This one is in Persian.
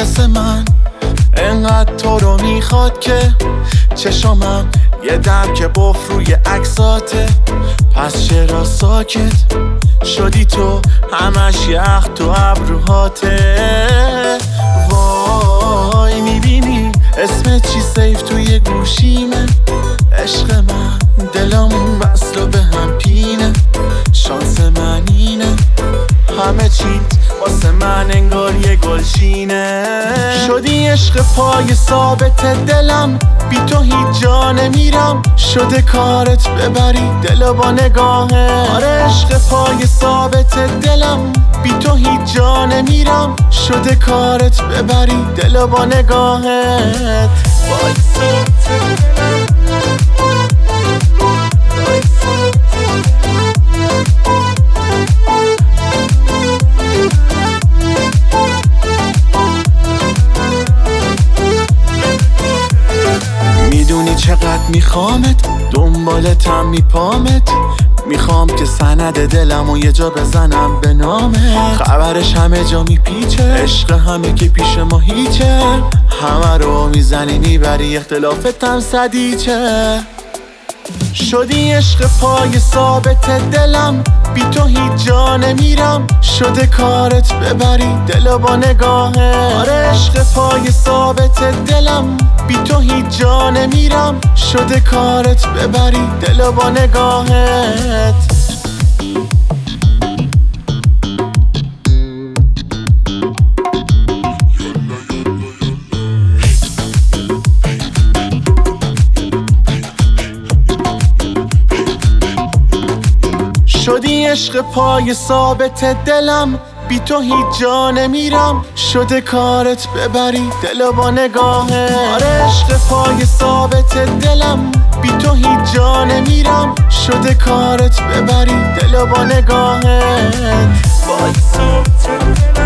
واسه من انقدر تو رو میخواد که چشامم یه دم که بف روی عکساته. پس چرا ساکت شدی تو؟ همش یخ تو ابروهاته. وای میبینی اسم چی سیف توی گوشیمه؟ عشق من دلمون وصل و به هم پینه. شانس من اینه همه چیت واسه من انگار یه گلچینه. شدی عشق پای ثابت دلم، بی تو هیچ جا نمیرم. شده کارت ببری دل با نگاهه. آره عشق پای ثابت دلم، بی تو هیچ جا نمیرم. شده کارت ببری دل با نگاهت. میدونی چقدر میخوامت، دنبالتم میپامت. میخوام که سند دلم و یه جا بزنم به نامت. خبرش همه جا میپیچه، عشق همه که پیش ما هیچه. همه رو میزنی میبری، اختلافتم صدیچه. شدی عشق پای ثابت دلم، بی تو هیچ جا نمیرم. شده کارت ببری دل با نگاهه. آره عشق پای ثابت دلم، بی تو هیچ جا نمیرم. شده کارت ببری دل با نگاهت. شدی عشق پای ثابت دلم، بی تو هیچ جا نمیرم. شده کارت ببری دل با نگاهه. آره عشق پای ثابت دلم، بی تو هیچ جا نمیرم. شده کارت ببری دل با نگاهت.